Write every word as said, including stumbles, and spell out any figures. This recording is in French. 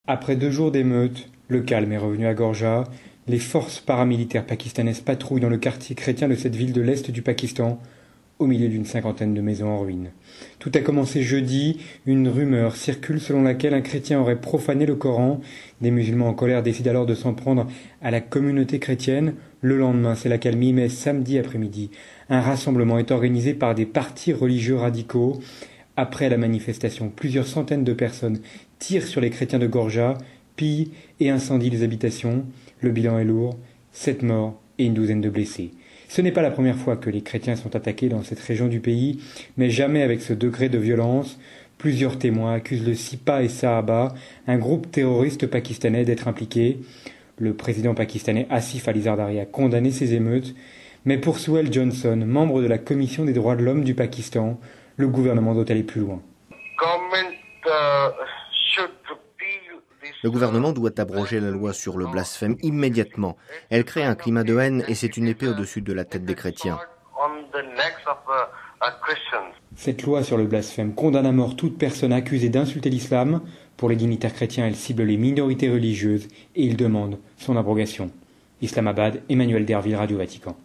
Après deux jours d'émeutes, le calme est revenu à Gorja. Les forces paramilitaires pakistanaises patrouillent dans le quartier chrétien de cette ville de l'Est du Pakistan, au milieu d'une cinquantaine de maisons en ruine. Tout a commencé jeudi. Une rumeur circule selon laquelle un chrétien aurait profané le Coran. Des musulmans en colère décident alors de s'en prendre à la communauté chrétienne. Le lendemain, c'est la calmie, mais samedi après-midi, un rassemblement est organisé par des partis religieux radicaux. Après la manifestation, plusieurs centaines de personnes tirent sur les chrétiens de Gorja, pillent et incendient les habitations. Le bilan est lourd, sept morts et une douzaine de blessés. Ce n'est pas la première fois que les chrétiens sont attaqués dans cette région du pays, mais jamais avec ce degré de violence. Plusieurs témoins accusent le Sipa et Sahaba, un groupe terroriste pakistanais, d'être impliqués. Le président pakistanais Asif Ali Zardari a condamné ces émeutes, mais pour Sohail Johnson, membre de la Commission des droits de l'homme du Pakistan, le gouvernement doit aller plus loin. Le gouvernement doit abroger la loi sur le blasphème immédiatement. Elle crée un climat de haine et c'est une épée au-dessus de la tête des chrétiens. Cette loi sur le blasphème condamne à mort toute personne accusée d'insulter l'islam. Pour les dignitaires chrétiens, elle cible les minorités religieuses et ils demandent son abrogation. Islamabad, Emmanuel Derville, Radio Vatican.